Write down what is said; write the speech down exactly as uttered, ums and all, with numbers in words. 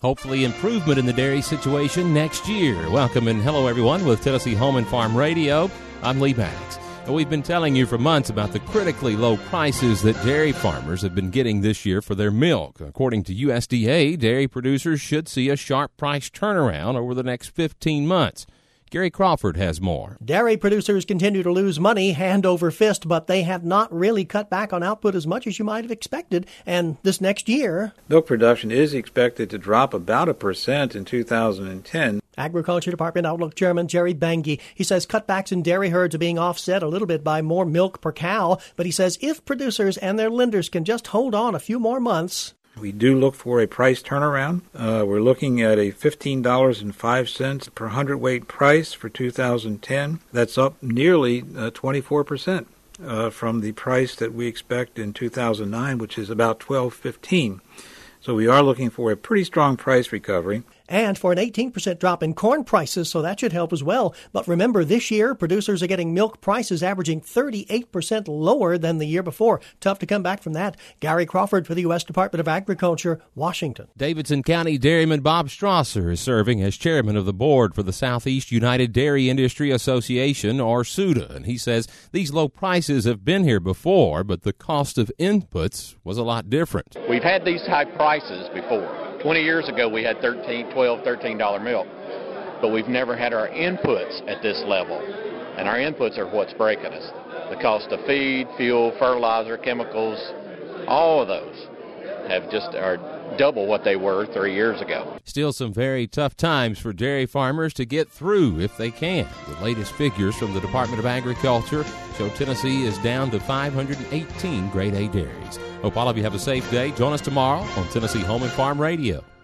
Hopefully improvement in the dairy situation next year. Welcome and hello everyone with Tennessee Home and Farm Radio. I'm Lee Maddox. And we've been telling you for months about the critically low prices that dairy farmers have been getting this year for their milk. According to U S D A, dairy producers should see a sharp price turnaround over the next fifteen months. Gary Crawford has more. Dairy producers continue to lose money hand over fist, but they have not really cut back on output as much as you might have expected. And this next year, milk production is expected to drop about a percent in two thousand ten. Agriculture Department Outlook Chairman Jerry Bengi, he says cutbacks in dairy herds are being offset a little bit by more milk per cow, but he says if producers and their lenders can just hold on a few more months. We do look for a price turnaround. Uh, we're looking at a fifteen dollars and five cents per hundredweight price for two thousand ten. That's up nearly uh, twenty-four percent uh, from the price that we expect in two thousand nine, which is about twelve fifteen. So we are looking for a pretty strong price recovery. And for an eighteen percent drop in corn prices, so that should help as well. But remember, this year, producers are getting milk prices averaging thirty-eight percent lower than the year before. Tough to come back from that. Gary Crawford for the U S Department of Agriculture, Washington. Davidson County dairyman Bob Strasser is serving as chairman of the board for the Southeast United Dairy Industry Association, or SUDA. And he says these low prices have been here before, but the cost of inputs was a lot different. We've had these high prices before. twenty years ago, we had thirteen, twelve, thirteen dollar milk, but we've never had our inputs at this level, and our inputs are what's breaking us. The cost of feed, fuel, fertilizer, chemicals, all of those have just are double what they were three years ago. Still some very tough times for dairy farmers to get through if they can. The latest figures from the Department of Agriculture show Tennessee is down to five hundred eighteen grade A dairies. Hope all of you have a safe day. Join us tomorrow on Tennessee Home and Farm Radio.